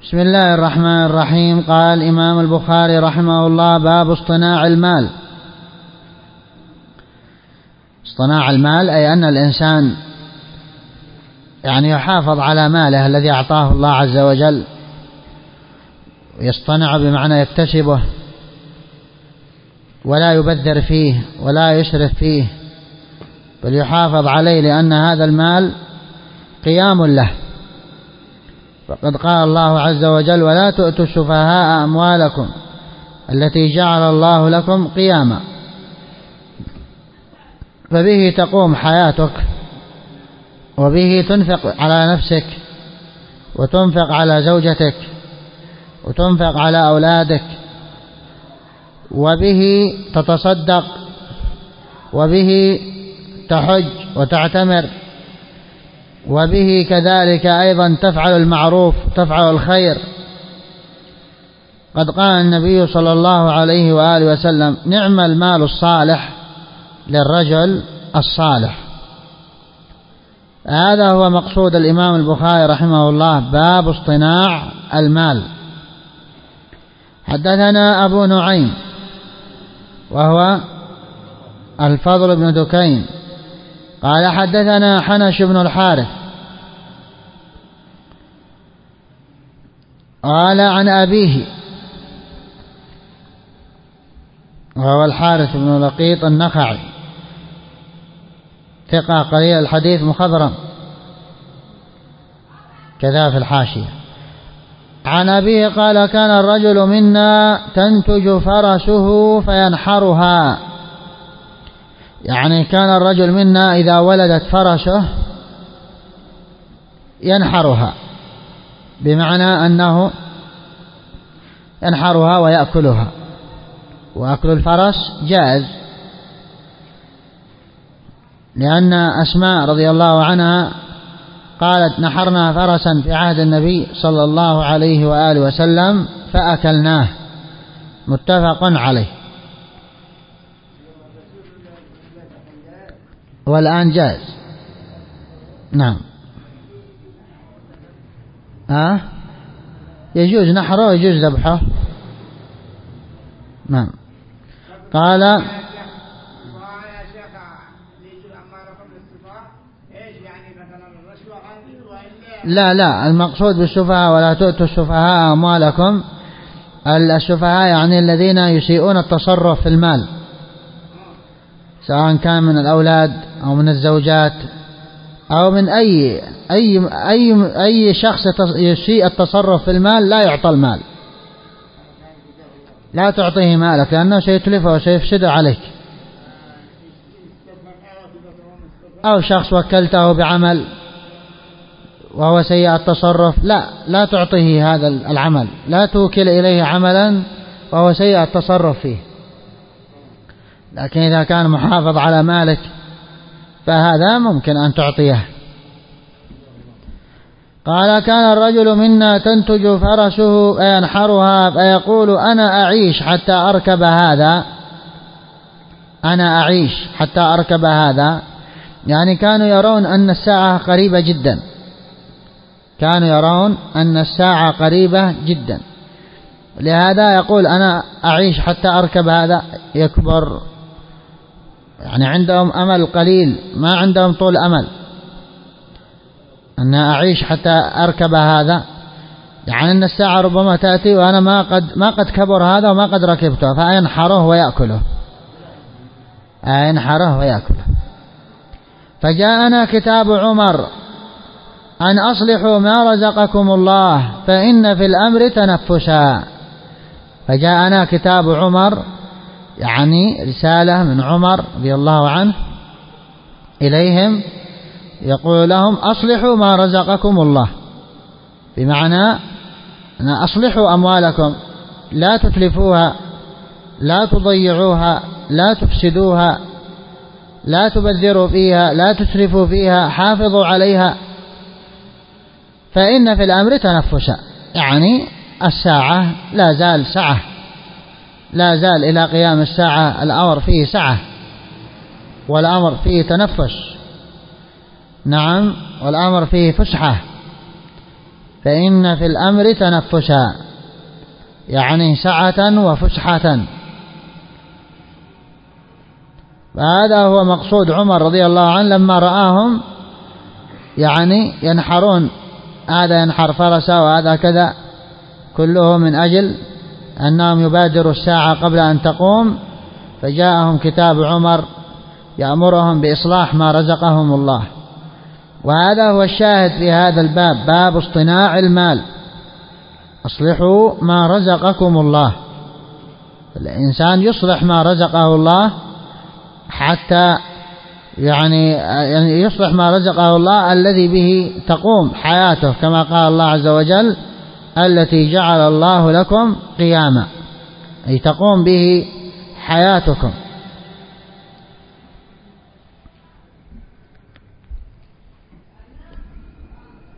بسم الله الرحمن الرحيم. قال الإمام البخاري رحمه الله: باب اصطناع المال. اصطناع المال أي أن الإنسان يحافظ على ماله الذي أعطاه الله عز وجل، يصطنع بمعنى يكتسبه ولا يبذر فيه ولا يسرف فيه، بل يحافظ عليه، لأن هذا المال قيام له. فقد قال الله عز وجل: ولا تؤتوا السفهاء أموالكم التي جعل الله لكم قياما. فبه تقوم حياتك، وبه تنفق على نفسك، وتنفق على زوجتك، وتنفق على أولادك، وبه تتصدق، وبه تحج وتعتمر، وبه كذلك أيضا تفعل المعروف وتفعل الخير. قد قال النبي صلى الله عليه وآله وسلم: نعم المال الصالح للرجل الصالح. هذا هو مقصود الإمام البخاري رحمه الله: باب اصطناع المال. حدثنا أبو نعيم وهو الفضل بن دكين قال: حدثنا حنش بن الحارث قال عن أبيه وهو الحارث بن لقيط النخعي، ثقة قليل الحديث مخضرم كذا في الحاشية. عن أبيه قال: كان الرجل منا تنتج فرسه فينحرها. كان الرجل منا إذا ولدت فرسه ينحرها، بمعنى أنه ينحرها ويأكلها، وأكل الفرس جائز، لأن أسماء رضي الله عنها قالت: نحرنا فرسا في عهد النبي صلى الله عليه وآله وسلم فأكلناه، متفق عليه. والآن جائز، نعم، يجوز نحره ويجوز ذبحه، نعم. قال: لا المقصود بالسفهاء: ولا تؤتوا السفهاء أموالكم. السفهاء الذين يسيئون التصرف في المال، سواء كان من الأولاد أو من الزوجات أو من أي شخص يسيء التصرف في المال، لا يعطى المال، لا تعطيه مالك، لأنه سيتلفه وسيفسد عليك. أو شخص وكلته بعمل وهو سيء التصرف، لا تعطيه هذا العمل، لا توكل إليه عملا وهو سيء التصرف فيه. لكن إذا كان محافظ على مالك فهذا ممكن أن تعطيه. قال: كان الرجل منا تنتج فرسه فينحرها فيقول: أنا أعيش حتى أركب هذا، أنا أعيش حتى أركب هذا. كانوا يرون أن الساعة قريبة جدا، كانوا يرون أن الساعة قريبة جدا، لهذا يقول: أنا أعيش حتى أركب هذا. يكبر، عندهم أمل قليل، ما عندهم طول أمل. أنا أعيش حتى أركب هذا، أن الساعة ربما تأتي وأنا ما قد كبر هذا وما قد ركبته، فينحره ويأكله، ينحره ويأكله. فجاءنا كتاب عمر أن أصلحوا ما رزقكم الله فإن في الأمر تنفسا. فجاءنا كتاب عمر، رسالة من عمر رضي الله عنه إليهم، يقول لهم: أصلحوا ما رزقكم الله، بمعنى أن أصلحوا أموالكم، لا تتلفوها، لا تضيعوها، لا تفسدوها، لا تبذروا فيها، لا تسرفوا فيها، حافظوا عليها، فإن في الأمر تنفسا. الساعة لا زال سعة، لا زال إلى قيام الساعة الأمر فيه سعة، والأمر فيه تنفس، نعم، والأمر فيه فسحة، فإن في الأمر تنفسا، يعني سعة وفسحة. فهذا هو مقصود عمر رضي الله عنه لما رآهم يعني ينحرون، هذا ينحر فرسه وهذا كذا، كله من أجل أنهم يبادروا الساعة قبل أن تقوم. فجاءهم كتاب عمر يأمرهم بإصلاح ما رزقهم الله. وهذا هو الشاهد في هذا الباب، باب اصطناع المال، أصلحوا ما رزقكم الله. الإنسان يصلح ما رزقه الله حتى يعني يصلح ما رزقه الله الذي به تقوم حياته، كما قال الله عز وجل: التي جعل الله لكم قياما، أي تقوم به حياتكم.